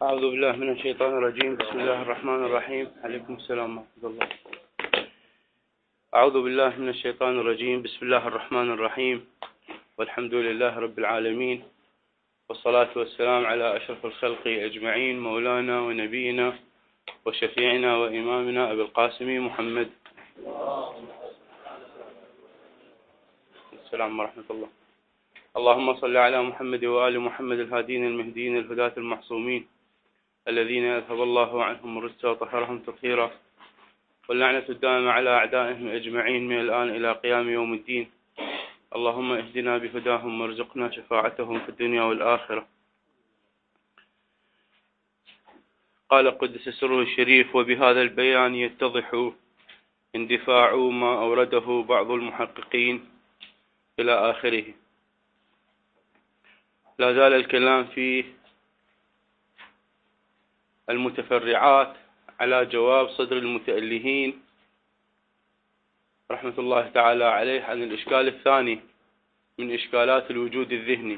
أعوذ بالله من الشيطان الرجيم. بسم الله الرحمن الرحيم. عليكم السلام ورحمة الله. أعوذ بالله من الشيطان الرجيم. بسم الله الرحمن الرحيم، والحمد لله رب العالمين، والصلاة والسلام على أشرف الخلق أجمعين، مولانا ونبينا وشفيعنا وإمامنا أبي القاسم محمد. السلام ورحمة الله. اللهم صل على محمد وآل محمد الهادين المهديين الهداة المحصومين الذين يذهب الله عنهم الرجس وطهرهم تطهيرا، واللعنة الدائمة على أعدائهم أجمعين من الآن إلى قيام يوم الدين. اللهم اهدنا بهداهم وارزقنا شفاعتهم في الدنيا والآخرة. قال قدس سره الشريف: وبهذا البيان يتضح اندفاع ما أورده بعض المحققين إلى آخره. لا زال الكلام في المتفرعات على جواب صدر المتألهين رحمة الله تعالى عليه عن الإشكال الثاني من إشكالات الوجود الذهني.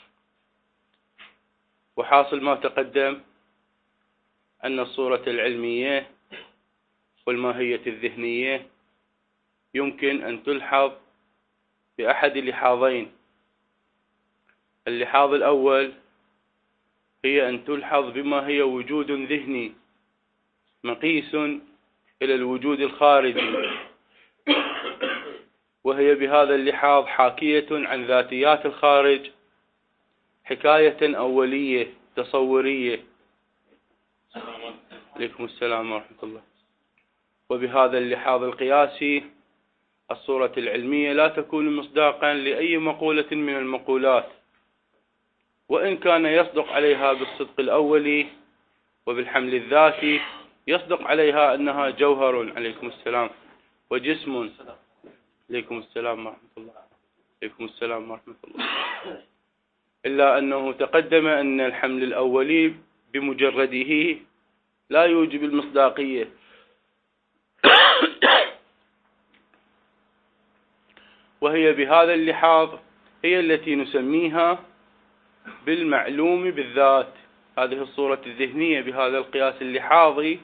وحاصل ما تقدم أن الصورة العلمية والماهية الذهنية يمكن أن تلحظ بأحد لحاظين. اللحاظ الأول هي أن تلحظ بما هي وجود ذهني مقيس إلى الوجود الخارجي، وهي بهذا اللحاظ حاكية عن ذاتيات الخارج حكاية أولية تصورية. عليكم السلام ورحمة الله. وبهذا اللحاظ القياسي الصورة العلمية لا تكون مصداقا لأي مقولة من المقولات، وإن كان يصدق عليها بالصدق الأولي وبالحمل الذاتي، يصدق عليها أنها جوهر. عليكم السلام. وجسم. عليكم السلام ورحمة الله. عليكم السلام ورحمة الله. إلا أنه تقدم أن الحمل الأولي بمجرده لا يوجب المصداقية، وهي بهذا اللحاظ هي التي نسميها بالمعلوم بالذات. هذه الصورة الذهنية بهذا القياس اللحاظي،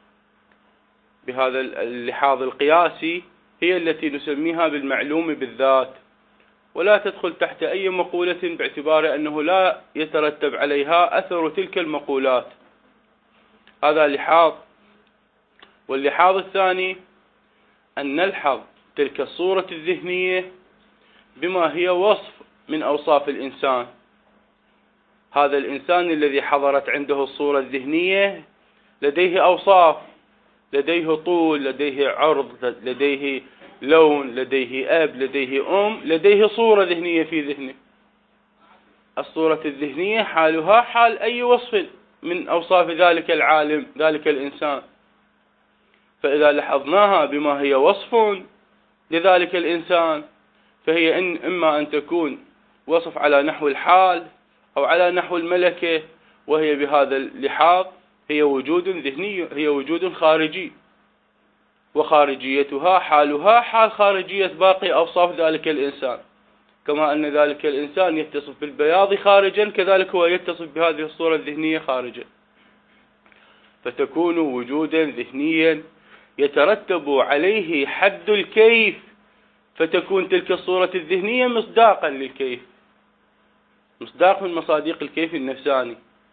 بهذا اللحاظ القياسي، هي التي نسميها بالمعلوم بالذات، ولا تدخل تحت أي مقولة باعتبار أنه لا يترتب عليها أثر تلك المقولات. هذا لحاظ. واللحاظ الثاني أن نلحظ تلك الصورة الذهنية بما هي وصف من أوصاف الإنسان. هذا الإنسان الذي حضرت عنده الصورة الذهنية لديه أوصاف، لديه طول، لديه عرض، لديه لون، لديه أب، لديه أم، لديه صورة ذهنية في ذهنه. الصورة الذهنية حالها حال أي وصف من أوصاف ذلك العالم، ذلك الإنسان. فإذا لحظناها بما هي وصف لذلك الإنسان، فهي إما أن تكون وصف على نحو الحال أو على نحو الملكة، وهي بهذا اللحاظ هي وجود ذهني، هي وجود خارجي، وخارجيتها حالها حال خارجية باقي أوصاف ذلك الإنسان. كما أن ذلك الإنسان يتصف بالبياض خارجا، كذلك هو يتصف بهذه الصورة الذهنية خارجا. فتكون وجودا ذهنيا يترتب عليه حد الكيف، فتكون تلك الصورة الذهنية مصداقا للكيف، مصداق من مصادق الكيف النفساني.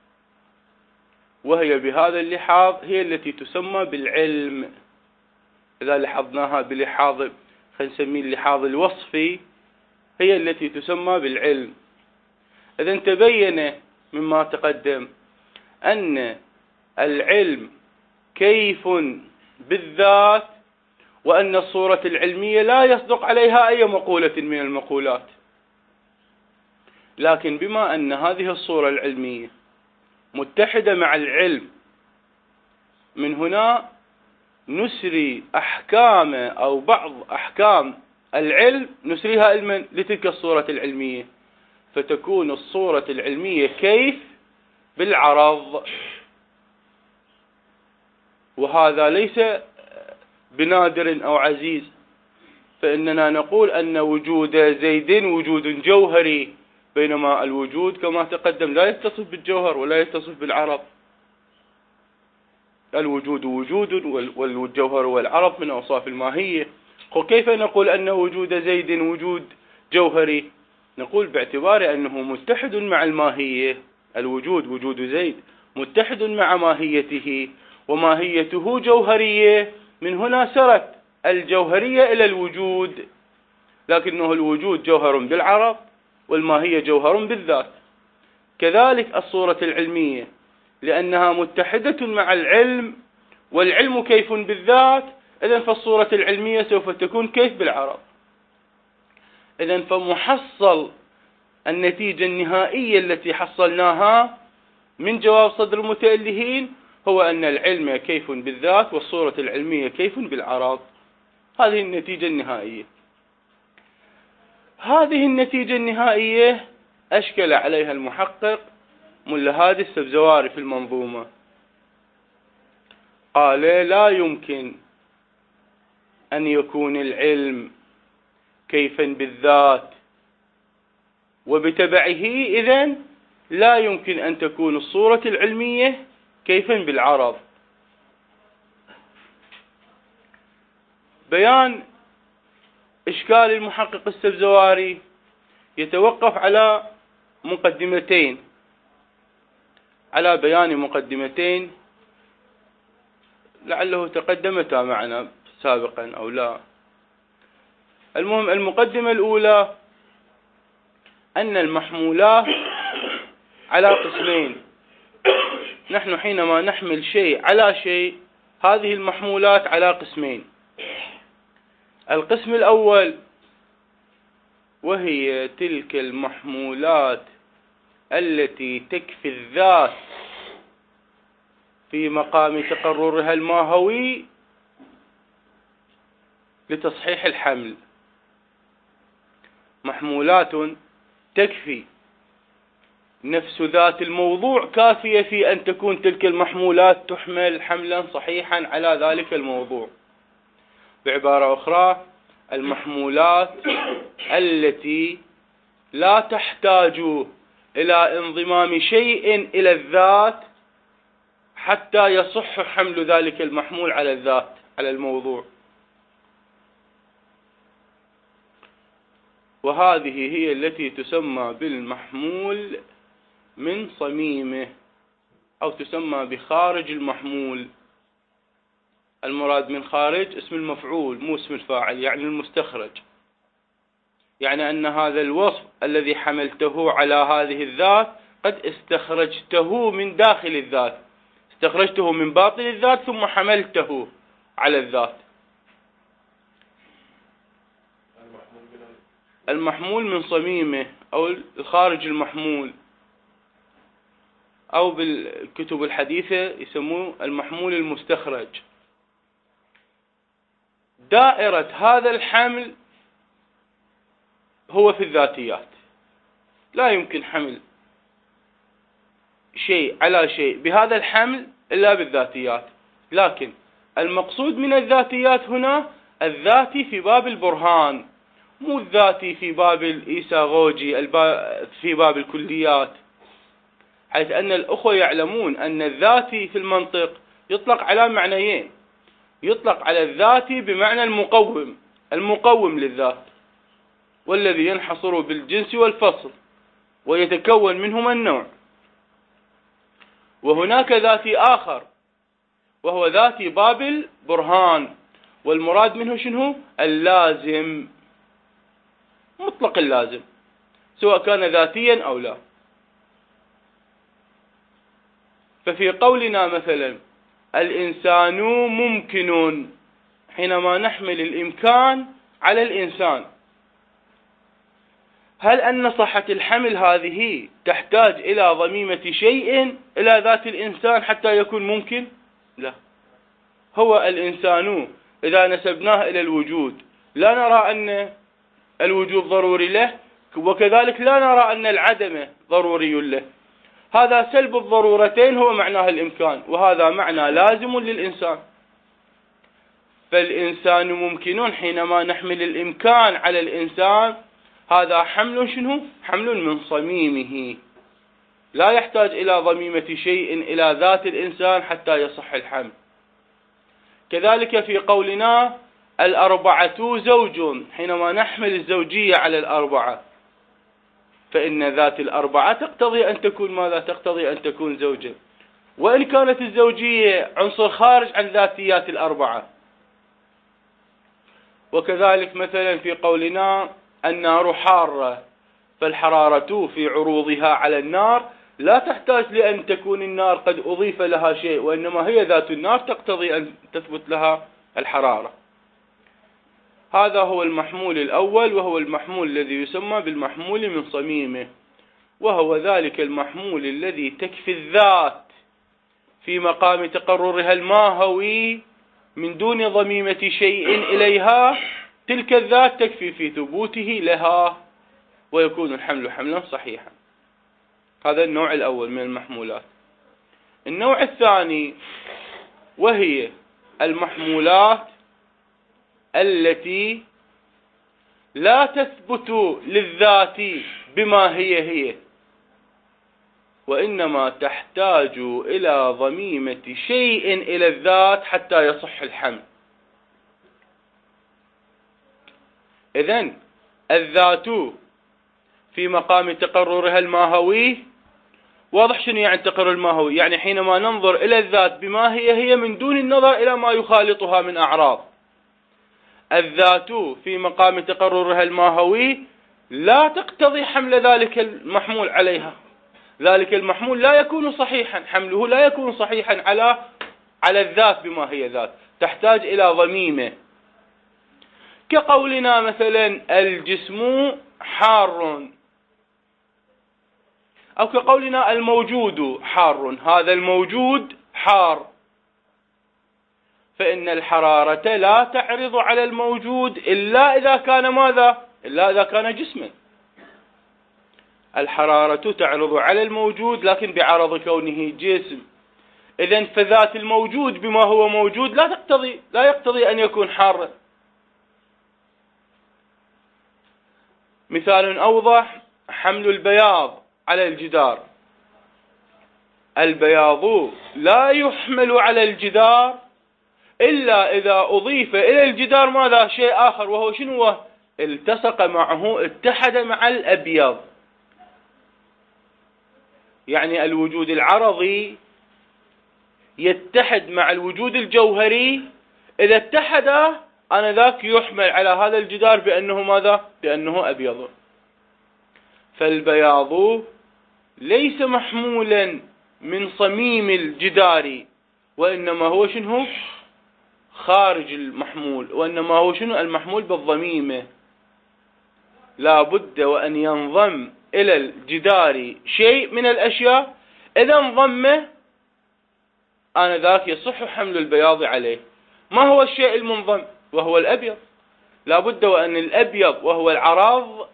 وهي بهذا اللحاظ هي التي تسمى بالعلم. إذا لحظناها بلحاظ، خلينا نسميه اللحاظ الوصفي، هي التي تسمى بالعلم. إذن تبين مما تقدم أن العلم كيف بالذات، وأن الصورة العلمية لا يصدق عليها أي مقولة من المقولات. لكن بما أن هذه الصورة العلمية متحدة مع العلم، من هنا نسري أحكام أو بعض أحكام العلم نسريها علما لتلك الصورة العلمية، فتكون الصورة العلمية كيف بالعرض. وهذا ليس بنادر أو عزيز، فإننا نقول أن وجود زيد وجود جوهري، بينما الوجود كما تقدم لا يتصف بالجوهر ولا يتصف بالعرض. الوجود وجود والجوهر والعرض من أوصاف الماهية. كيف نقول أن وجود زيد وجود جوهري؟ نقول باعتبار أنه متحد مع الماهية، الوجود وجود زيد متحد مع ماهيته، وماهيته جوهرية، من هنا سرت الجوهرية إلى الوجود، لكنه الوجود جوهر بالعرض والماهية جوهر بالذات. كذلك الصورة العلمية، لأنها متحدة مع العلم، والعلم كيف بالذات، إذن فالصورة العلمية سوف تكون كيف بالعرض. إذن فمحصل النتيجة النهائية التي حصلناها من جواب صدر المتألهين هو أن العلم كيف بالذات والصورة العلمية كيف بالعرض. هذه النتيجة النهائية. هذه النتيجة النهائية أشكل عليها المحقق ملا هادي السبزواري في المنظومة. قال لا يمكن أن يكون العلم كيفا بالذات، وبتبعه إذن لا يمكن أن تكون الصورة العلمية كيفا بالعرض. بيان إشكال المحقق السبزواري يتوقف على مقدمتين، على بيان مقدمتين لعله تقدمتا معنا سابقا أو لا. المهم، المقدمة الأولى أن المحمولات على قسمين. نحن حينما نحمل شيء على شيء، هذه المحمولات على قسمين. القسم الأول وهي تلك المحمولات التي تكفي الذات في مقام تقررها الماهوي لتصحيح الحمل. محمولات تكفي، نفس ذات الموضوع كافية في أن تكون تلك المحمولات تحمل حملا صحيحا على ذلك الموضوع. بعبارة أخرى، المحمولات التي لا تحتاج إلى انضمام شيء إلى الذات حتى يصح حمل ذلك المحمول على الذات، على الموضوع. وهذه هي التي تسمى بالمحمول من صميمه، أو تسمى بخارج المحمول. المراد من خارج اسم المفعول مو اسم الفاعل، يعني المستخرج، يعني أن هذا الوصف الذي حملته على هذه الذات قد استخرجته من داخل الذات، استخرجته من باطن الذات ثم حملته على الذات. المحمول من صميمه أو الخارج المحمول، أو بالكتب الحديثة يسموه المحمول المستخرج. دائرة هذا الحمل هو في الذاتيات. لا يمكن حمل شيء على شيء بهذا الحمل إلا بالذاتيات. لكن المقصود من الذاتيات هنا الذاتي في باب البرهان، مو الذاتي في باب الإيساغوجي في باب الكليات، حيث أن الأخوة يعلمون أن الذاتي في المنطق يطلق على معنيين. يطلق على الذاتي بمعنى المقوم للذات، والذي ينحصر بالجنس والفصل ويتكون منهما النوع. وهناك ذاتي آخر وهو ذاتي باب البرهان، والمراد منه شنو؟ اللازم، مطلق اللازم، سواء كان ذاتيا أو لا. ففي قولنا مثلا الإنسان ممكن، حينما نحمل الإمكان على الإنسان، هل أن صحة الحمل هذه تحتاج إلى ضميمة شيء إلى ذات الإنسان حتى يكون ممكن؟ لا. هو الإنسان إذا نسبناه إلى الوجود لا نرى أن الوجود ضروري له، وكذلك لا نرى أن العدم ضروري له. هذا سلب الضرورتين هو معناه الإمكان، وهذا معنى لازم للإنسان. فالإنسان ممكن حينما نحمل الإمكان على الإنسان، هذا حمل شنو؟ حمل من صميمه، لا يحتاج إلى ضميمة شيء إلى ذات الإنسان حتى يصح الحمل. كذلك في قولنا الأربعة زوج، حينما نحمل الزوجية على الأربعة فإن ذات الأربعة تقتضي أن تكون ماذا؟ تقتضي أن تكون زوجة، وإن كانت الزوجية عنصر خارج عن ذاتيات الأربعة. وكذلك مثلا في قولنا النار حارة، فالحرارة في عروضها على النار لا تحتاج لأن تكون النار قد أضيف لها شيء، وإنما هي ذات النار تقتضي أن تثبت لها الحرارة. هذا هو المحمول الأول، وهو المحمول الذي يسمى بالمحمول من صميمه، وهو ذلك المحمول الذي تكفي الذات في مقام تقررها الماهوي من دون ضميمة شيء إليها، تلك الذات تكفي في ثبوته لها، ويكون الحمل حملا صحيحا. هذا النوع الأول من المحمولات. النوع الثاني وهي المحمولات التي لا تثبت للذات بما هي، وإنما تحتاج إلى ضميمة شيء إلى الذات حتى يصح الحمل. إذن الذات في مقام تقررها الماهوي، واضح شنو يعني التقرر الماهوي؟ يعني حينما ننظر إلى الذات بما هي من دون النظر إلى ما يخالطها من أعراض. الذات في مقام تقررها الماهوي لا تقتضي حمل ذلك المحمول عليها، ذلك المحمول لا يكون صحيحا، حمله لا يكون صحيحا على الذات بما هي ذات، تحتاج إلى ضميمة. كقولنا مثلا الجسم حار، أو كقولنا الموجود حار، هذا الموجود حار، فإن الحرارة لا تعرض على الموجود إلا إذا كان ماذا؟ إلا إذا كان جسما. الحرارة تعرض على الموجود لكن بعرض كونه جسم. إذن فذات الموجود بما هو موجود لا يقتضي أن يكون حارا. مثال أوضح حمل البياض على الجدار. البياض لا يحمل على الجدار إلا إذا أضيف إلى الجدار ماذا؟ شيء آخر، وهو شنو؟ التصق معه، اتحد مع الأبيض. يعني الوجود العرضي يتحد مع الوجود الجوهري، إذا اتحد آنذاك يحمل على هذا الجدار بأنه ماذا؟ بأنه أبيض. فالبياض ليس محمولا من صميم الجدار، وإنما هو شنو؟ خارج المحمول، وإنما هو شنو؟ المحمول بالضميمة. لا بد وأن ينضم إلى الجدار شيء من الأشياء، إذا انضمه آنذاك يصح حمل البياض عليه. ما هو الشيء المنضم؟ وهو الأبيض. لا بد وأن الأبيض وهو العراض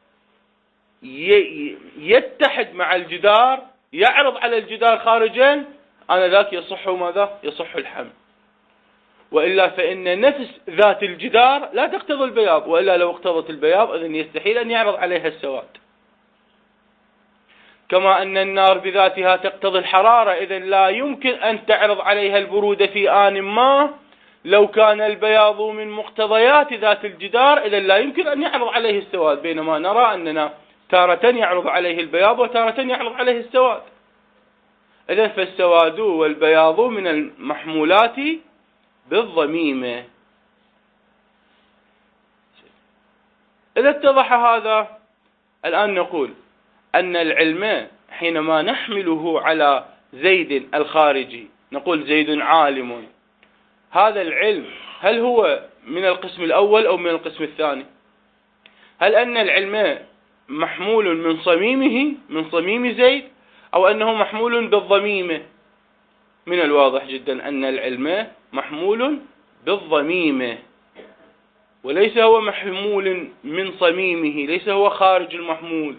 يتحد مع الجدار، يعرض على الجدار خارجا، آنذاك يصح ماذا؟ يصح الحمل. وإلا فإن نفس ذات الجدار لا تقتضي البياض، وإلا لو اقتضت البياض إذن يستحيل أن يعرض عليها السواد. كما أن النار بذاتها تقتضي الحرارة، إذن لا يمكن أن تعرض عليها البرودة في آن ما. لو كان البياض من مقتضيات ذات الجدار إذن لا يمكن أن يعرض عليه السواد، بينما نرى أننا تارة يعرض عليه البياض وتارة يعرض عليه السواد. إذن فالسواد والبياض من المحمولات بالضميمة. إذا اتضح هذا، الآن نقول أن العلم حينما نحمله على زيد الخارجي، نقول زيد عالم، هذا العلم هل هو من القسم الأول أو من القسم الثاني؟ هل أن العلم محمول من صميمه، من صميم زيد، أو أنه محمول بالضميمة؟ من الواضح جدا أن العلم محمول بالضميمة، وليس هو محمول من صميمه، ليس هو خارج المحمول،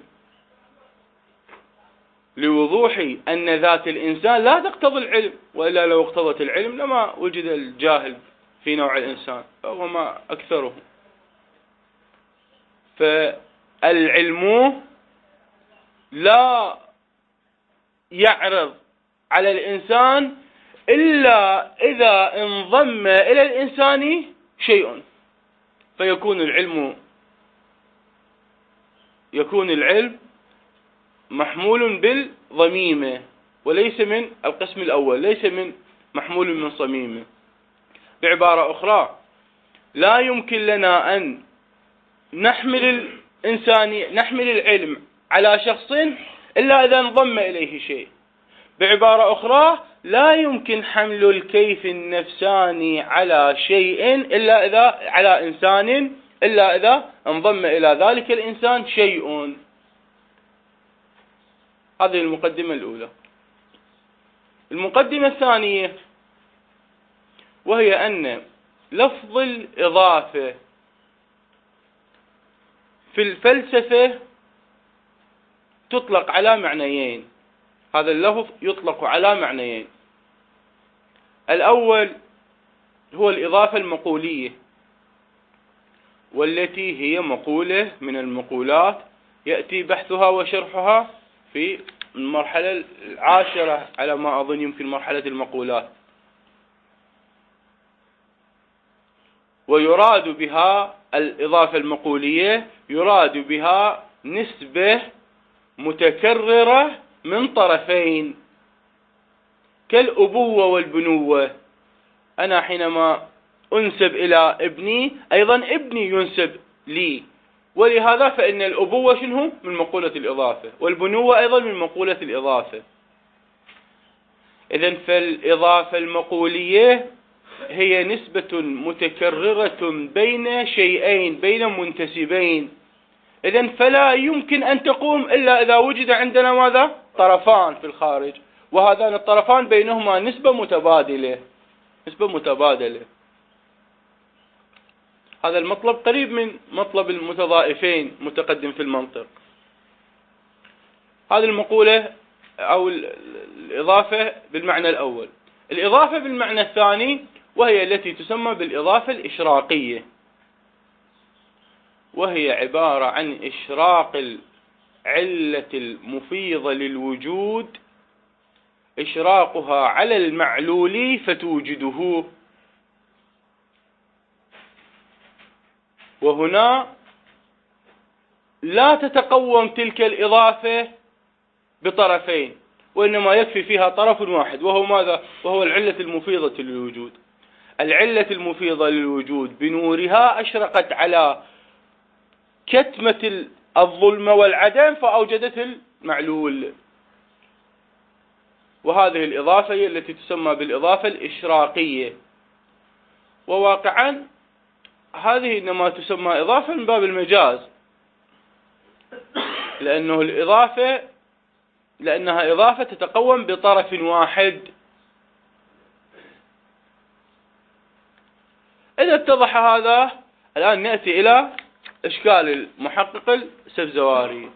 لوضوح أن ذات الإنسان لا تقتضي العلم، وإلا لو اقتضت العلم لما وجد الجاهل في نوع الإنسان، فهو ما أكثره. فالعلم لا يعرض على الإنسان إلا إذا انضم إلى الإنسان شيء، فيكون العلم محمول بالضميمة وليس من القسم الأول، ليس من محمول من صميمة. بعبارة أخرى، لا يمكن لنا أن نحمل العلم على شخص إلا إذا انضم إليه شيء. بعبارة أخرى، لا يمكن حمل الكيف النفساني على شيء على إنسان إلا إذا انضم إلى ذلك الإنسان شيء. هذه المقدمة الأولى. المقدمة الثانية، وهي أن لفظ الإضافة في الفلسفة تطلق على معنيين. هذا اللفظ يطلق على معنيين. الأول هو الإضافة المقولية، والتي هي مقولة من المقولات يأتي بحثها وشرحها في المرحلة العاشرة على ما أظن، يمكن مرحلة المقولات. ويراد بها الإضافة المقولية، يراد بها نسبة متكررة من طرفين، كالأبوة والبنوة. أنا حينما أنسب إلى ابني، أيضا ابني ينسب لي، ولهذا فإن الأبوة شنو؟ من مقولة الإضافة، والبنوة أيضا من مقولة الإضافة. إذن فالإضافة المقولية هي نسبة متكررة بين شيئين، بين منتسبين. إذن فلا يمكن أن تقوم إلا إذا وجد عندنا ماذا؟ طرفان في الخارج، وهذان الطرفان بينهما نسبة متبادلة. هذا المطلب قريب من مطلب المتضائفين متقدم في المنطق. هذه المقولة أو الإضافة بالمعنى الأول. الإضافة بالمعنى الثاني، وهي التي تسمى بالإضافة الإشراقية، وهي عبارة عن إشراق العلة المفيضة للوجود، إشراقها على المعلول فتوجده. وهنا لا تتقوم تلك الإضافة بطرفين، وإنما يكفي فيها طرف واحد، وهو ماذا؟ وهو العلة المفيضة للوجود. العلة المفيضة للوجود بنورها أشرقت على كتمة الظلمة والعدم فأوجدت المعلول. وهذه الإضافة هي التي تسمى بالإضافة الإشراقية. وواقعا هذه إنما تسمى إضافة من باب المجاز، لأنها إضافة تتقوم بطرف واحد. إذا اتضح هذا، الآن نأتي إلى إشكال المحقق السبزواري.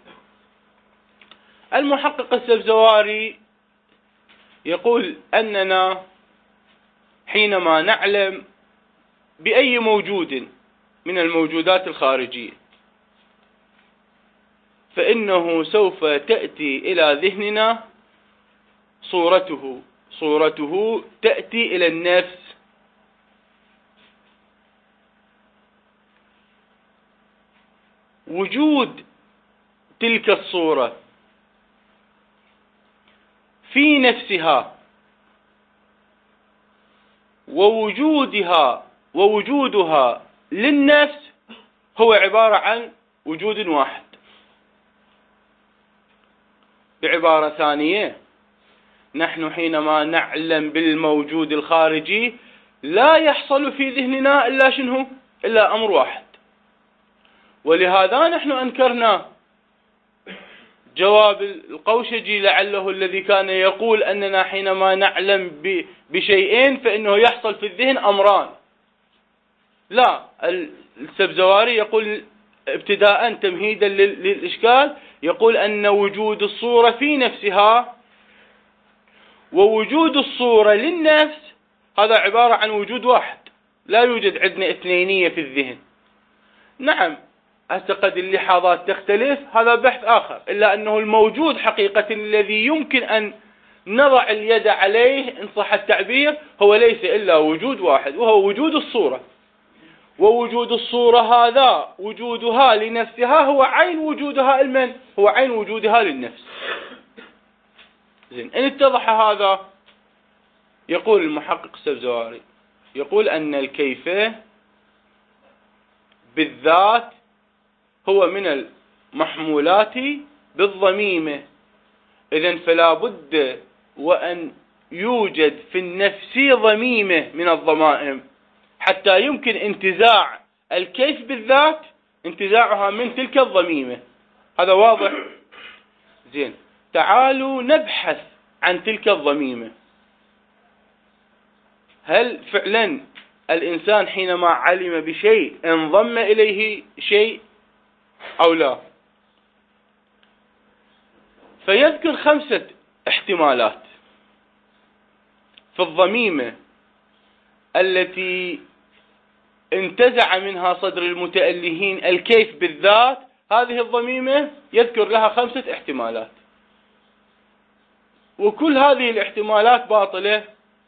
المحقق السبزواري يقول أننا حينما نعلم بأي موجود من الموجودات الخارجية، فإنه سوف تأتي إلى ذهننا صورته تأتي إلى النفس. وجود تلك الصورة في نفسها ووجودها للنفس هو عبارة عن وجود واحد. بعبارة ثانية، نحن حينما نعلم بالموجود الخارجي لا يحصل في ذهننا إلا شنو؟ إلا أمر واحد. ولهذا نحن أنكرنا جواب القوشجي لعله الذي كان يقول أننا حينما نعلم بشيئين فإنه يحصل في الذهن أمران. لا، السبزواري يقول ابتداء تمهيدا للإشكال، يقول أن وجود الصورة في نفسها ووجود الصورة للنفس هذا عبارة عن وجود واحد، لا يوجد عندنا اثنينية في الذهن. نعم، قد اللحظات تختلف، هذا بحث آخر، إلا أنه الموجود حقيقة الذي يمكن أن نضع اليد عليه إن صح التعبير، هو ليس إلا وجود واحد، وهو وجود الصورة. ووجود الصورة هذا وجودها لنفسها هو عين وجودها المن، هو عين وجودها للنفس. زين، إن اتضح هذا، يقول المحقق السبزواري، يقول أن الكيف بالذات هو من المحمولات بالضميمة. إذن فلا بد وأن يوجد في النفس ضميمة من الضمائم حتى يمكن انتزاع الكيف بالذات، انتزاعها من تلك الضميمة. هذا واضح؟ زين، تعالوا نبحث عن تلك الضميمة. هل فعلا الإنسان حينما علم بشيء انضم إليه شيء أو لا؟ فيذكر 5 احتمالات في الضميمة التي انتزع منها صدر المتألهين الكيف بالذات. هذه الضميمة يذكر لها 5 احتمالات، وكل هذه الاحتمالات باطلة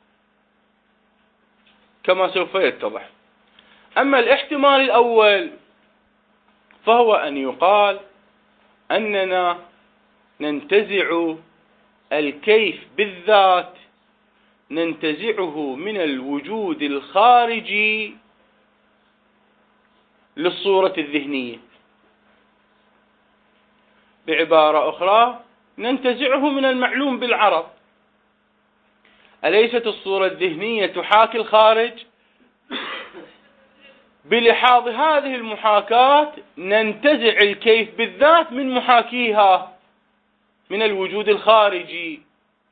كما سوف يتضح. أما الاحتمال الأول فهو أن يقال أننا ننتزع الكيف بالذات، ننتزعه من الوجود الخارجي للصورة الذهنية. بعبارة أخرى، ننتزعه من المعلوم بالعرض. أليست الصورة الذهنية تحاكي الخارج؟ بلحاظ هذه المحاكاة ننتزع الكيف بالذات من محاكيها من الوجود الخارجي.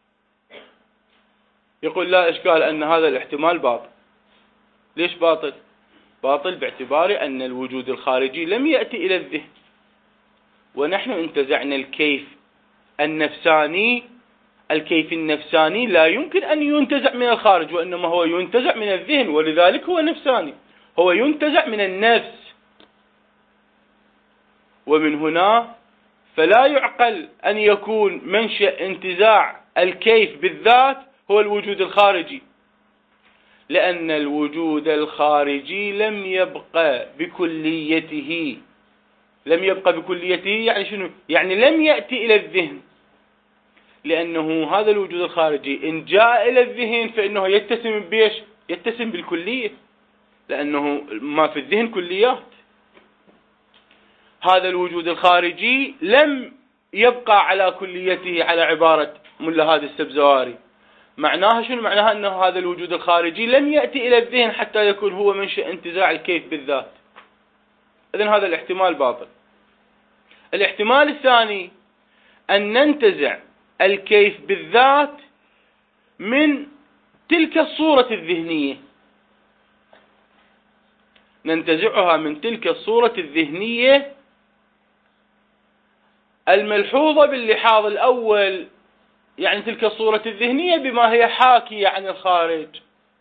يقول لا إشكال أن هذا الاحتمال باطل. ليش باطل؟ باطل باعتبار أن الوجود الخارجي لم يأتي إلى الذهن، ونحن انتزعنا الكيف النفساني. الكيف النفساني لا يمكن أن ينتزع من الخارج، وإنما هو ينتزع من الذهن، ولذلك هو نفساني، هو ينتزع من النفس. ومن هنا فلا يعقل أن يكون منشأ انتزاع الكيف بالذات هو الوجود الخارجي، لأن الوجود الخارجي لم يبقى بكليته. لم يبقى بكليته يعني شنو؟ يعني لم يأتي إلى الذهن، لأنه هذا الوجود الخارجي إن جاء إلى الذهن فإنه يتسم بيش؟ يتسم بالكلية، لأنه ما في الذهن كليات. هذا الوجود الخارجي لم يبقى على كليته على عبارة ملا هادي السبزواري. معناها شنو؟ معناها أنه هذا الوجود الخارجي لم يأتي إلى الذهن حتى يكون هو منشأ انتزاع الكيف بالذات. إذن هذا الاحتمال باطل. الاحتمال الثاني أن ننتزع الكيف بالذات من تلك الصورة الذهنية، ننتزعها من تلك الصورة الذهنية الملحوظة باللحاظ الأول، يعني تلك الصورة الذهنية بما هي حاكية عن الخارج.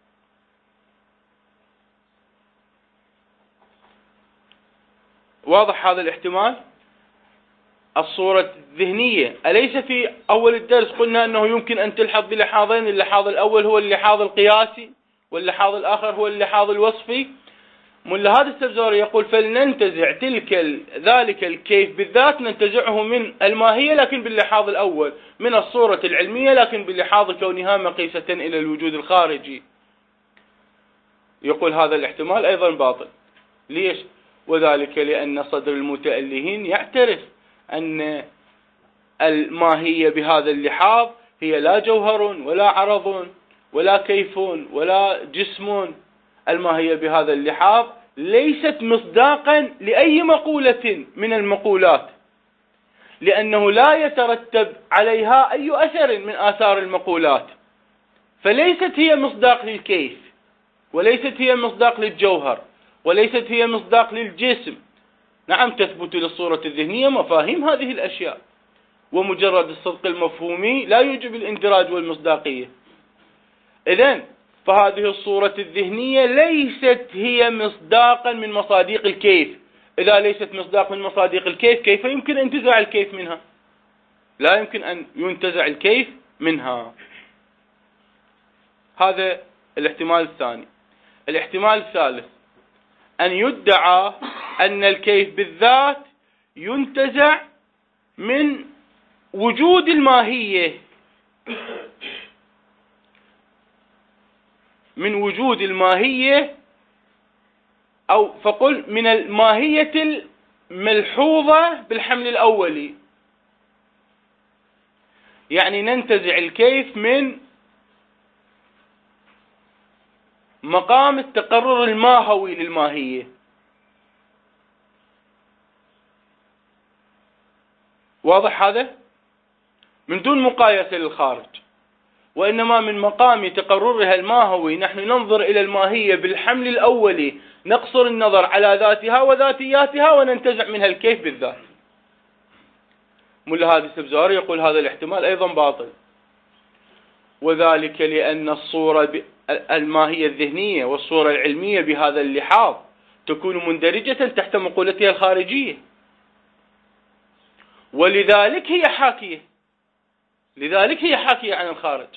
واضح هذا الاحتمال؟ الصورة الذهنية، أليس في أول الدرس قلنا أنه يمكن أن تلحظ بلحاظين؟ اللحاظ الأول هو اللحاظ القياسي، واللحاظ الآخر هو اللحاظ الوصفي. ملا هذا السبزواري يقول فلننتزع ذلك الكيف بالذات، ننتزعه من الماهية لكن باللحاظ الأول، من الصورة العلمية لكن باللحاظ كونها مقيسة إلى الوجود الخارجي. يقول هذا الاحتمال أيضا باطل. ليش؟ وذلك لأن صدر المتألهين يعترف أن الماهية بهذا اللحاظ هي لا جوهر ولا عرض ولا كيف ولا جسم. الماهية بهذا اللحاظ ليست مصداقا لأي مقولة من المقولات، لأنه لا يترتب عليها أي أثر من آثار المقولات، فليست هي مصداق للكيف، وليست هي مصداق للجوهر، وليست هي مصداق للجسم. نعم تثبت للصورة الذهنية مفاهيم هذه الأشياء، ومجرد الصدق المفهومي لا يوجب الاندراج والمصداقية. إذن فهذه الصورة الذهنية ليست هي مصداقا من مصاديق الكيف. إذا ليست مصداق من مصاديق الكيف، كيف يمكن انتزاع الكيف منها؟ لا يمكن أن ينتزع الكيف منها. هذا الاحتمال الثاني. الاحتمال الثالث أن يدعى أن الكيف بالذات ينتزع من وجود الماهية، من وجود الماهية، أو فقل من الماهية الملحوظة بالحمل الأولي. يعني ننتزع الكيف من مقام التقرر الماهوي للماهية. واضح هذا؟ من دون مقايسة للخارج، وإنما من مقام تقررها الماهوي نحن ننظر إلى الماهية بالحمل الأولي، نقصر النظر على ذاتها وذاتياتها وننتزع منها الكيف بالذات. ملا هذا السبزاري يقول هذا الاحتمال أيضا باطل، وذلك لأن الصورة الماهية الذهنية والصورة العلمية بهذا اللحاظ تكون مندرجة تحت مقولتها الخارجية، ولذلك هي حاكية، لذلك هي حاكية عن الخارج،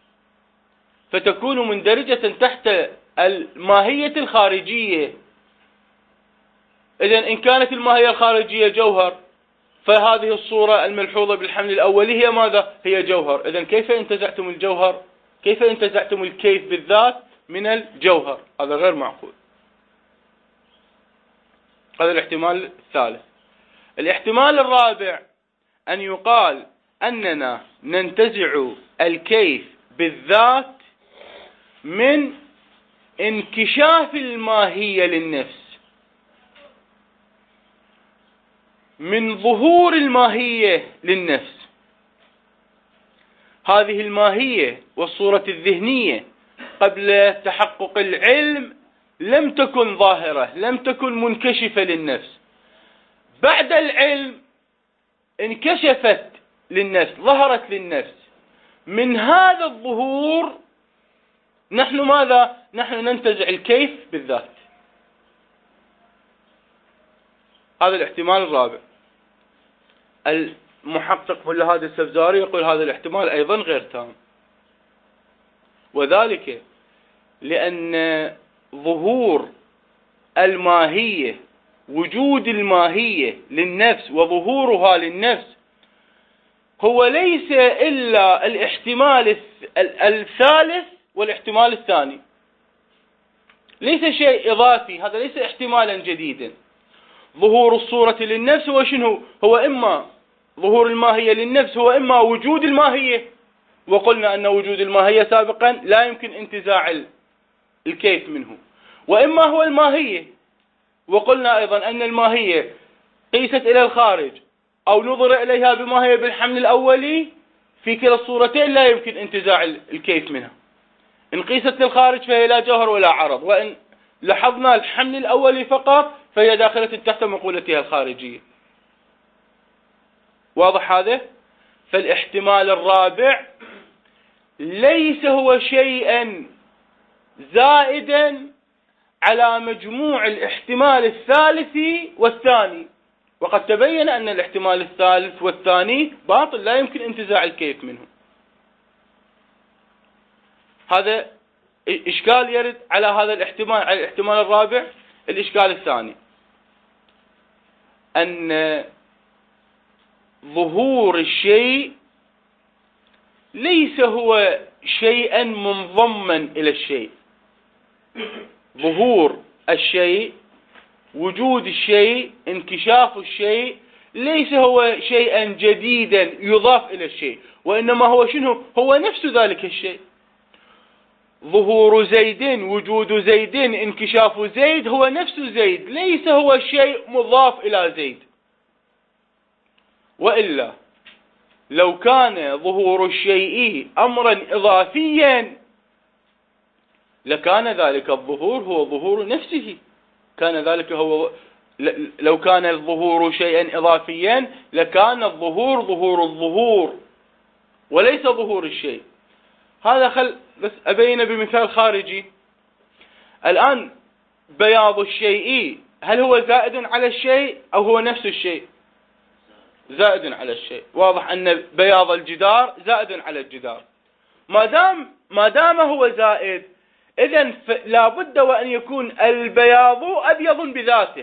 فتكون مندرجة تحت الماهية الخارجية. إذن إن كانت الماهية الخارجية جوهر، فهذه الصورة الملحوظة بالحمل الأولي هي ماذا؟ هي جوهر. إذن كيف انتزعتم الجوهر؟ كيف انتزعتم الكيف بالذات من الجوهر؟ هذا غير معقول. هذا الاحتمال الثالث. الاحتمال الرابع أن يقال أننا ننتزع الكيف بالذات من انكشاف الماهية للنفس، من ظهور الماهية للنفس. هذه الماهية والصورة الذهنية قبل تحقق العلم لم تكن ظاهرة، لم تكن منكشفة للنفس. بعد العلم انكشفت للنفس، ظهرت للنفس. من هذا الظهور نحن ماذا؟ نحن ننتزع الكيف بالذات. هذا الاحتمال الرابع. المحقق ملا هذا السبزاري يقول هذا الاحتمال أيضا غير تام، وذلك لأن ظهور الماهية، وجود الماهية للنفس وظهورها للنفس هو ليس إلا الاحتمال الثالث والاحتمال الثاني، ليس شيء إضافي، هذا ليس احتمالا جديدا. ظهور الصورة للنفس هو شنو؟ هو إما ظهور الماهية للنفس، هو إما وجود الماهية، وقلنا أن وجود الماهية سابقا لا يمكن انتزاع الكيف منه، وإما هو الماهية، وقلنا أيضا أن الماهية قيست إلى الخارج أو نظر إليها بما هي بالحمل الأولي، في كلا الصورتين لا يمكن انتزاع الكيف منها. إن قيست للخارج فهي لا جوهر ولا عرض، وإن لاحظنا الحمل الأولي فقط فهي داخلة تحت مقولتها الخارجية. واضح هذا؟ فالاحتمال الرابع ليس هو شيئا زائدا على مجموع الاحتمال الثالث والثاني، وقد تبين أن الاحتمال الثالث والثاني باطل، لا يمكن انتزاع الكيف منه. هذا إشكال يرد على هذا الاحتمال، على الاحتمال الرابع. الإشكال الثاني أن ظهور الشيء ليس هو شيئا منضما إلى الشيء. ظهور الشيء، وجود الشيء، انكشاف الشيء ليس هو شيئا جديدا يضاف إلى الشيء، وإنما هو شنو؟ هو نفس ذلك الشيء. ظهور زيد، وجود زيد، انكشاف زيد هو نفس زيد، ليس هو شيء مضاف إلى زيد. وإلا لو كان ظهور الشيء أمرا إضافيا لكان ذلك الظهور هو ظهور نفسه، كان ذلك هو، لو كان الظهور شيئا إضافيا لكان الظهور ظهور الظهور وليس ظهور الشيء. هذا بس أبين بمثال خارجي. الآن بياض الشيء هل هو زائد على الشيء أو هو نفس الشيء؟ زائد على الشيء. واضح أن بياض الجدار زائد على الجدار. ما دام هو زائد، إذن لا بد وأن يكون البياض أبيض بذاته.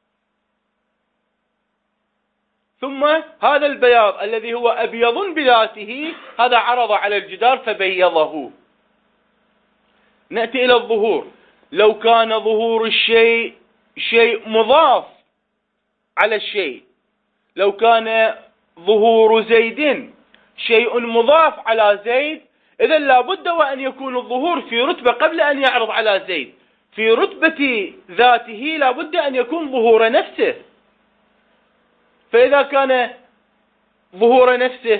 ثم هذا البياض الذي هو أبيض بذاته هذا عرض على الجدار فبيضه. نأتي إلى الظهور. لو كان ظهور الشيء شيء مضاف على الشيء، لو كان ظهور زيد شيء مضاف على زيد، إذن لا بد وأن يكون الظهور في رتبة قبل أن يعرض على زيد. في رتبة ذاته لا بد أن يكون ظهور نفسه. فإذا كان ظهور نفسه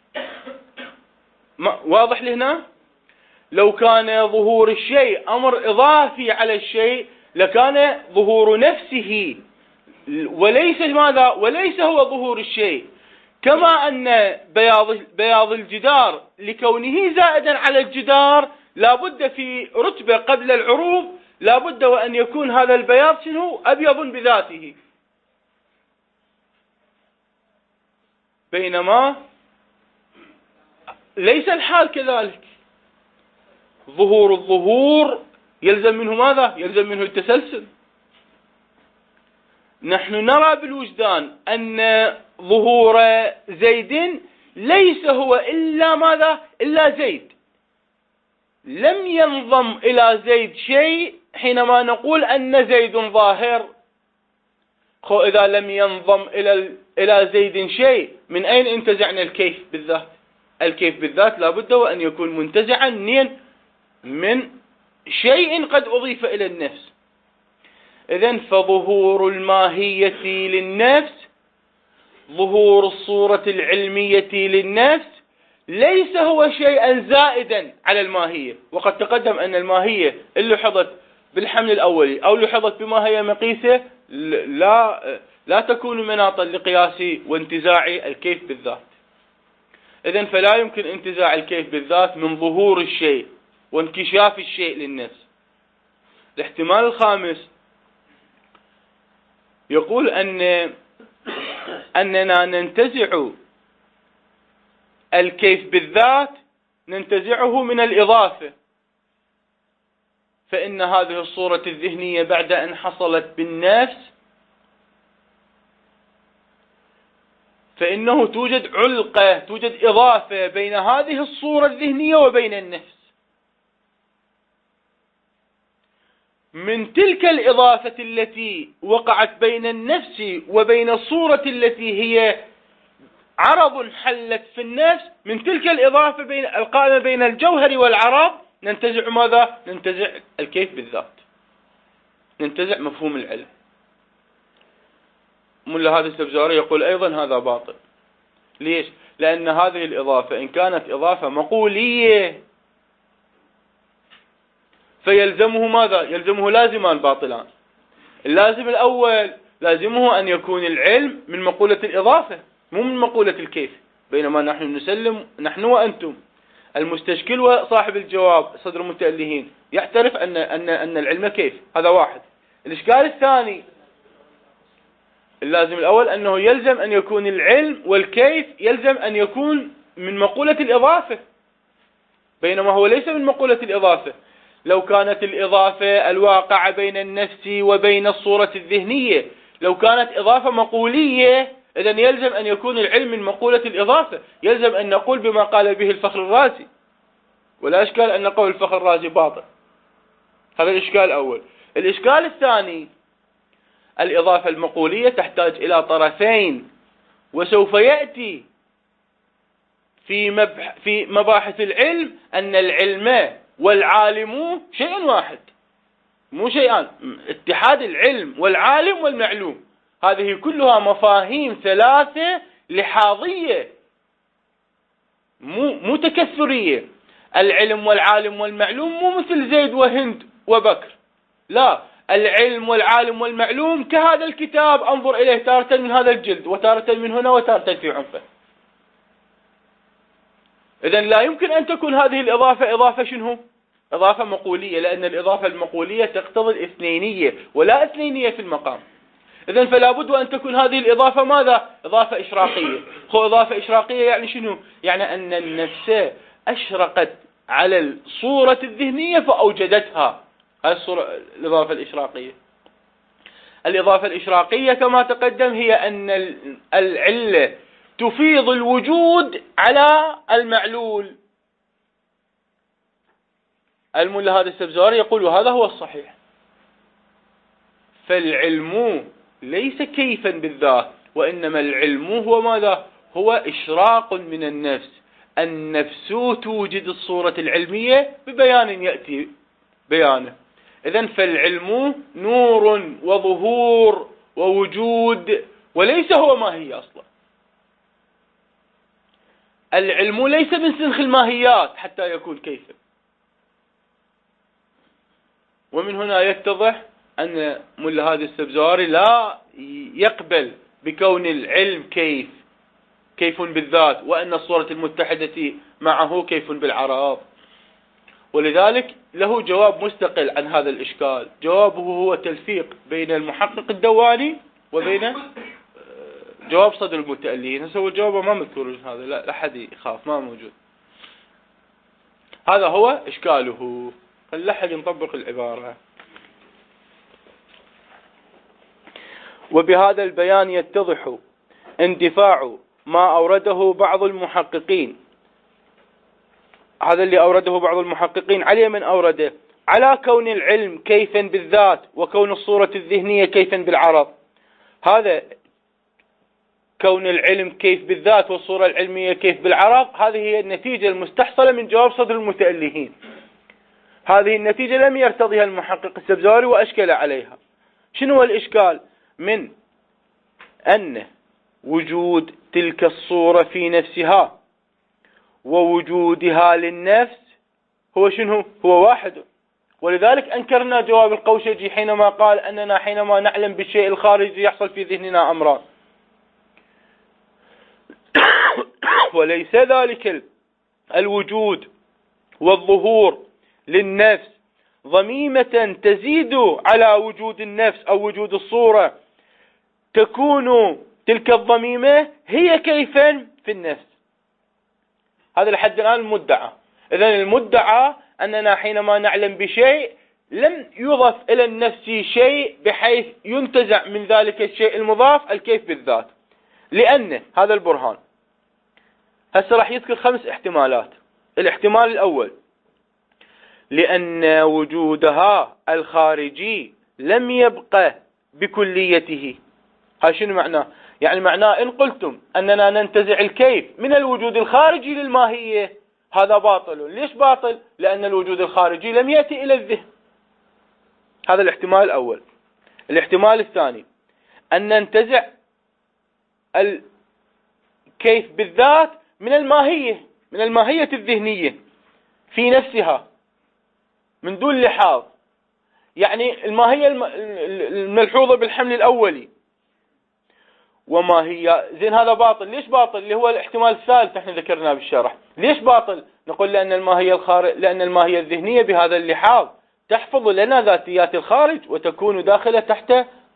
واضح لهنا، لو كان ظهور الشيء أمر إضافي على الشيء لكان ظهور نفسه وليس ماذا؟ وليس هو ظهور الشيء. كما أن بياض الجدار لكونه زائدا على الجدار لابد في رتبة قبل العروض لابد وأن يكون هذا البياض شنو؟ أبيض بذاته. بينما ليس الحال كذلك. ظهور الظهور يلزم منه ماذا؟ يلزم منه التسلسل. نحن نرى بالوجدان أن ظهور زيد ليس هو إلا ماذا؟ إلا زيد. لم ينضم إلى زيد شيء حينما نقول أن زيد ظاهر. إذا لم ينضم إلى زيد شيء، من أين انتزعنا الكيف بالذات؟ الكيف بالذات لابد وأن يكون منتزعا من شيء قد أضيف إلى النفس. إذن فظهور الماهية للنفس، ظهور الصورة العلمية للنفس ليس هو شيئا زائدا على الماهية. وقد تقدم أن الماهية اللي لحظت بالحمل الأولي أو لحظت بما هي مقيسة لا تكون مناطا لقياس وانتزاع الكيف بالذات. إذن فلا يمكن انتزاع الكيف بالذات من ظهور الشيء وانكشاف الشيء للنفس. الاحتمال الخامس يقول أننا ننتزع الكيف بالذات ننتزعه من الإضافة. فإن هذه الصورة الذهنية بعد أن حصلت بالنفس فإنه توجد علقة، توجد إضافة بين هذه الصورة الذهنية وبين النفس. من تلك الإضافة التي وقعت بين النفس وبين الصورة التي هي عرض حلت في النفس، من تلك الإضافة القائمة بين الجوهر والعرض ننتزع ماذا؟ ننتزع الكيف بالذات، ننتزع مفهوم العلم. ملا هذا السبزاري يقول أيضا هذا باطل. ليش؟ لأن هذه الإضافة إن كانت إضافة مقولية فيلزمه ماذا؟ يلزمه لازمان باطلان. اللازم الأول لازمه أن يكون العلم من مقولة الإضافة مو من مقولة الكيف. بينما نحن نسلم، نحن وأنتم المستشكل وصاحب الجواب صدر المتألهين يعترف أن العلم كيف. هذا واحد. الإشكال الثاني اللازم الأول أنه يلزم أن يكون العلم والكيف يلزم أن يكون من مقولة الإضافة، بينما هو ليس من مقولة الإضافة. لو كانت الإضافة الواقعة بين النفس وبين الصورة الذهنية لو كانت إضافة مقولية إذن يلزم أن يكون العلم من مقولة الإضافة. يلزم أن نقول بما قال به الفخر الرازي، ولا إشكال أن نقول الفخر الرازي باطل. هذا الإشكال الأول. الإشكال الثاني الإضافة المقولية تحتاج إلى طرفين، وسوف يأتي في مباحث العلم أن العلم والعالم شيء واحد مو شيئان. اتحاد العلم والعالم والمعلوم هذه كلها مفاهيم ثلاثة لحاظية مو تكثرية. العلم والعالم والمعلوم مو مثل زيد وهند وبكر، لا، العلم والعالم والمعلوم كهذا الكتاب انظر إليه تارة من هذا الجلد وتارة من هنا وتارة في عنفه. إذن لا يمكن أن تكون هذه الإضافة إضافة شنو؟ إضافة مقولية، لأن الإضافة المقولية تقتضي الاثنينية ولا اثنينية في المقام. إذن فلا بد أن تكون هذه الإضافة ماذا؟ إضافة إشراقية. إضافة إشراقية يعني شنو؟ يعني أن النفس أشرقت على الصورة الذهنية فأوجدتها. هذه الصورة الإضافة الإشراقية. الإضافة الإشراقية كما تقدم هي أن العلة تفيض الوجود على المعلول. الملا هذا السبزواري يقول وهذا هو الصحيح. فالعلم ليس كيفا بالذات، وإنما العلم هو ماذا؟ هو إشراق من النفس. النفس توجد الصورة العلمية ببيان يأتي بيانه. إذن فالعلم نور وظهور ووجود، وليس هو ماهية أصلا. العلم ليس من سنخ الماهيات حتى يكون كيفا. ومن هنا يتضح أن ملا هذا السبزواري لا يقبل بكون العلم كيف بالذات، وأن الصورة المتحدة معه كيف بالعراض. ولذلك له جواب مستقل عن هذا الإشكال. جوابه هو تلفيق بين المحقق الدواني وبين جواب صدر المتألين. هسه هو الجواب ما مذكور هذا، لا أحد يخاف، ما موجود. هذا هو إشكاله. لا أحد نطبق العبارة. وبهذا البيان يتضح اندفاع ما أورده بعض المحققين، هذا اللي أورده بعض المحققين عليه من أورده، على كون العلم كيفا بالذات وكون الصورة الذهنية كيفا بالعرض. هذا كون العلم كيف بالذات والصورة العلمية كيف بالعرض، هذه هي النتيجة المستحصلة من جواب صدر المتألهين. هذه النتيجة لم يرتضيها المحقق السبزواري وأشكل عليها. شنو هو الإشكال؟ من أن وجود تلك الصورة في نفسها ووجودها للنفس هو شنو؟ هو واحد. ولذلك أنكرنا جواب القوشجي حينما قال أننا حينما نعلم بالشيء الخارجي يحصل في ذهننا أمران. وليس ذلك الوجود والظهور للنفس ضميمة تزيد على وجود النفس أو وجود الصورة، تكون تلك الضميمة هي كيفا في النفس. هذا لحد الآن المدعى. إذن المدعى أننا حينما نعلم بشيء لم يضف إلى النفس شيء بحيث ينتزع من ذلك الشيء المضاف الكيف بالذات. لأن هذا البرهان هسه راح يذكر 5 احتمالات. الاحتمال الأول لأن وجودها الخارجي لم يبقى بكليته. هذا شنو معناه؟ يعني معناه إن قلتم أننا ننتزع الكيف من الوجود الخارجي للماهية، هذا باطل. ليش باطل؟ لأن الوجود الخارجي لم يأتي إلى الذهن. هذا الاحتمال الأول. الاحتمال الثاني أن ننتزع الكيف بالذات من الماهية الذهنية في نفسها من دون لحاظ. يعني الماهية الملحوظة بالحمل الأولي وما هي زين، هذا باطل. ليش باطل؟ اللي هو الاحتمال الثالث احنا ذكرناه بالشرح. ليش باطل؟ نقول لأن الماهية الذهنية بهذا اللحاظ تحفظ لنا ذاتيات الخارج وتكون داخلة تحت،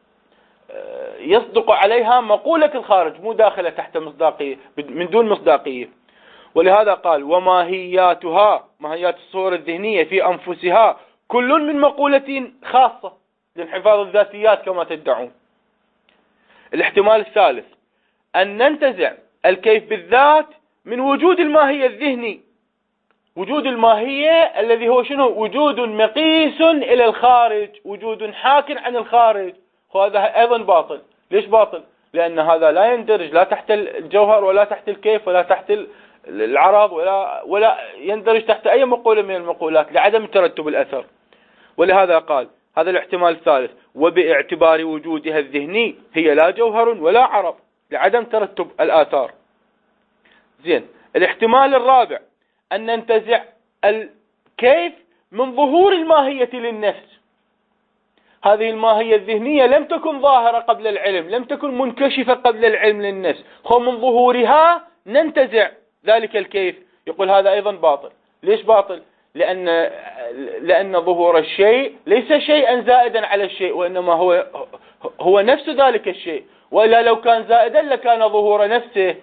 يصدق عليها مقولة الخارج، مو داخلة تحت مصداقية، من دون مصداقية. ولهذا قال وماهياتها، ماهيات الصور الذهنية في أنفسها كل من مقولة خاصة لانحفاظ الذاتيات كما تدعون. الاحتمال الثالث أن ننتزع الكيف بالذات من وجود الماهية الذهني، وجود الماهية الذي هو شنو؟ وجود مقيس إلى الخارج، وجود حاك عن الخارج. وهذا أيضا باطل. ليش باطل؟ لأن هذا لا يندرج لا تحت الجوهر ولا تحت الكيف ولا تحت العرض ولا يندرج تحت أي مقولة من المقولات لعدم ترتب الأثر. ولهذا قال هذا الاحتمال الثالث وباعتبار وجودها الذهني هي لا جوهر ولا عرض لعدم ترتب الآثار. زين. الاحتمال الرابع أن ننتزع الكيف من ظهور الماهية للنفس. هذه الماهية الذهنية لم تكن ظاهرة قبل العلم، لم تكن منكشفة قبل العلم للنفس، من ظهورها ننتزع ذلك الكيف. يقول هذا أيضا باطل. ليش باطل؟ لأن ظهور الشيء ليس شيئا زائدا على الشيء، وإنما هو نفس ذلك الشيء، وإلا لو كان زائدا لكان ظهور نفسه.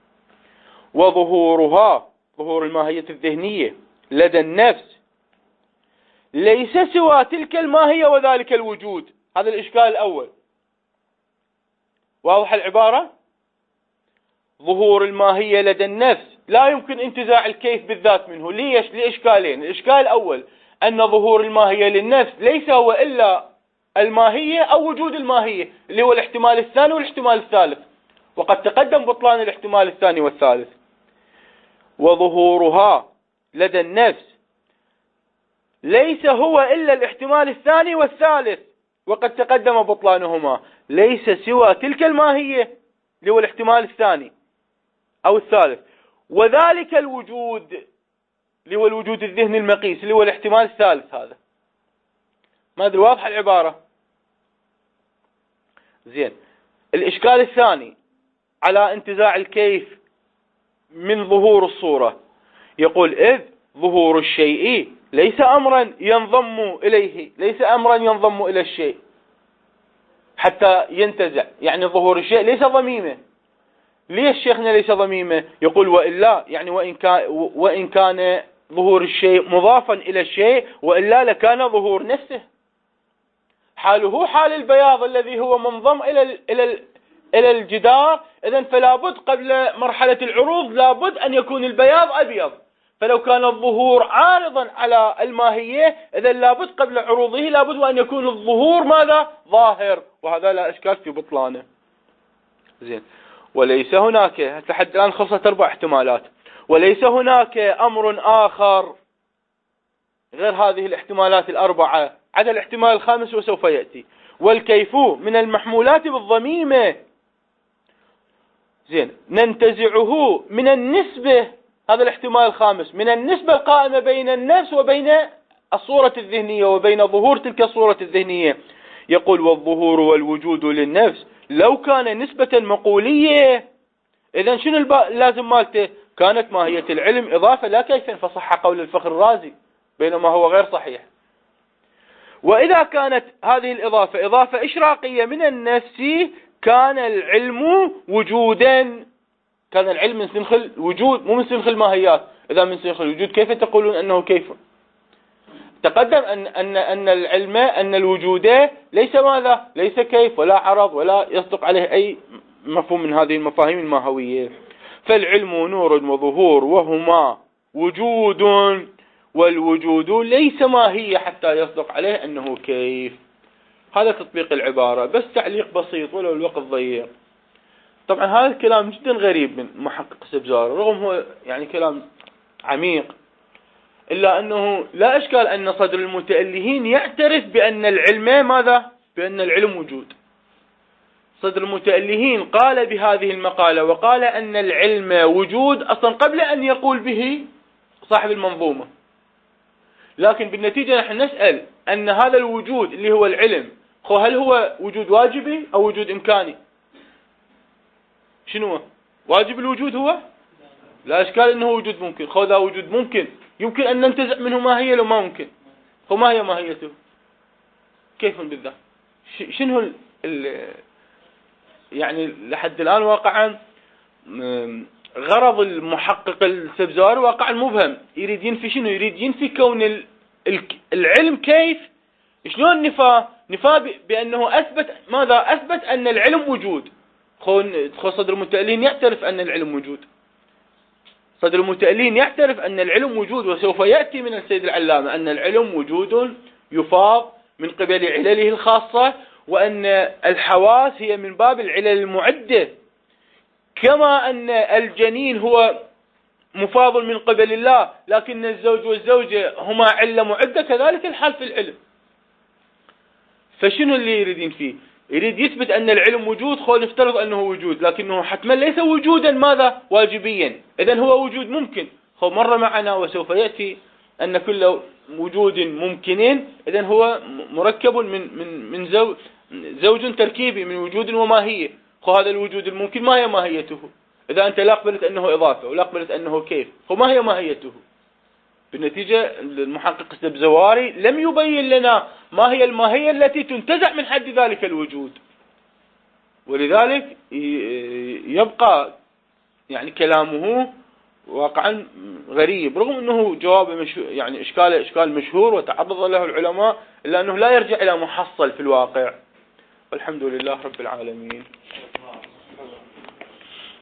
وظهورها، ظهور الماهية الذهنية لدى النفس، ليس سوى تلك الماهية وذلك الوجود. هذا الإشكال الأول. واضح العبارة؟ ظهور الماهية لدى النفس لا يمكن انتزاع الكيف بالذات منه. ليش؟ لإشكالين. الإشكال الأول أن ظهور الماهية للنفس ليس هو إلا الماهية أو وجود الماهية، اللي هو الاحتمال الثاني والاحتمال الثالث، وقد تقدم بطلان الاحتمال الثاني والثالث. وظهورها لدى النفس ليس هو إلا الاحتمال الثاني والثالث، وقد تقدم بطلانهما. ليس سوى تلك الماهية اللي هو الاحتمال الثاني أو الثالث، وذلك الوجود اللي هو الوجود الذهني المقيس اللي هو الاحتمال الثالث. هذا ما أدري واضح العبارة؟ زين. الإشكال الثاني على انتزاع الكيف من ظهور الصورة، يقول إذ ظهور الشيء ليس أمرا ينضم إليه، ليس أمرا ينضم إلى الشيء حتى ينتزع، يعني ظهور الشيء ليس ضميمة. ليش شيخنا ليس ضميمة؟ يقول وإلا، يعني وإن كان ظهور الشيء مضافا إلى الشيء، وإلا لكان ظهور نفسه. حاله حال البياض الذي هو منضم إلى الجدار، إذن فلا بد قبل مرحلة العروض لابد أن يكون البياض أبيض. فلو كان الظهور عارضا على الماهية، إذن لابد قبل عروضه لابد وأن يكون الظهور ماذا؟ ظاهر، وهذا لا إشكال في بطلانه. زين. وليس هناك، لحد الآن خلصت 4 احتمالات. وليس هناك أمر آخر غير هذه الاحتمالات ال4 عدا الاحتمال الخامس وسوف يأتي. والكيف من المحمولات بالضميمة. زين. ننتزعه من النسبة، هذا الاحتمال الخامس، من النسبة القائمة بين النفس وبين الصورة الذهنية وبين ظهور تلك الصورة الذهنية. يقول والظهور والوجود للنفس لو كان نسبة مقولية، إذن شنو لازم مالته؟ كانت ماهية العلم إضافة لا كيفا، فصح قول الفخر الرازي، بينما هو غير صحيح. وإذا كانت هذه الإضافة إضافة إشراقية من النفس، كان العلم وجودا. كان العلم من سنخ الوجود، مو من سنخ الماهيات. إذا من سنخ الوجود كيف تقولون أنه كيف؟ تقدم أن العلم، أن الوجود ليس ماذا؟ ليس كيف ولا عرض ولا يصدق عليه أي مفهوم من هذه المفاهيم الماهوية. فالعلم نور وظهور، وهما وجود، والوجود ليس ماهية حتى يصدق عليه أنه كيف. هذا تطبيق العبارة. بس تعليق بسيط ولو الوقت ضيق. طبعا هذا الكلام جدا غريب من محقق السبزواري، رغم هو يعني كلام عميق، إلا أنه لا إشكال أن صدر المتألهين يعترف بأن العلم ماذا؟ بأن العلم وجود. صدر المتألهين قال بهذه المقالة وقال أن العلم وجود أصلا قبل أن يقول به صاحب المنظومة. لكن بالنتيجة نحن نسأل أن هذا الوجود اللي هو العلم، هل هو وجود واجبي أو وجود إمكاني؟ شنو هو؟ واجب الوجود هو؟ لا إشكال أنه وجود ممكن. ذا وجود ممكن، يمكن أن ننتزع منه ماهية لو ما ممكن. ما هي ماهيته؟ كيف بالذات؟ شنو يعني لحد الآن واقعا غرض المحقق السبزواري واقعا مبهم. يريد ينفي شنو؟ يريد ينفي كون العلم كيف. شلون نفى بأنه أثبت ماذا؟ أثبت أن العلم وجود. صدر المتألين يعترف أن العلم وجود. صدر المتألين يعترف أن العلم وجود، وسوف يأتي من السيد العلامة أن العلم وجود يفاض من قبل علله الخاصة، وأن الحواس هي من باب العلل المعدة. كما أن الجنين هو مفاض من قبل الله، لكن الزوج والزوجة هما علة معدة، كذلك الحال في العلم. فشنو اللي يريدين فيه؟ يريد يثبت أن العلم وجود. نفترض أنه وجود، لكنه حتما ليس وجودا ماذا؟ واجبيا. إذن هو وجود ممكن. مر معنا وسوف يأتي أن كل وجود ممكن إذن هو مركب من زوج تركيبي من وجود وماهية. هذا الوجود الممكن ما هي ماهيته؟ إذا أنت لا قبلت أنه إضافة ولا قبلت أنه كيف، ما هي ماهيته؟ بالنتيجة المحقق السبزواري لم يبين لنا ما هي الماهية التي تنتزع من حد ذلك الوجود. ولذلك يبقى يعني كلامه واقعا غريب، رغم أنه جوابه يعني إشكال مشهور وتعرض له العلماء، إلا أنه لا يرجع إلى محصل في الواقع. والحمد لله رب العالمين.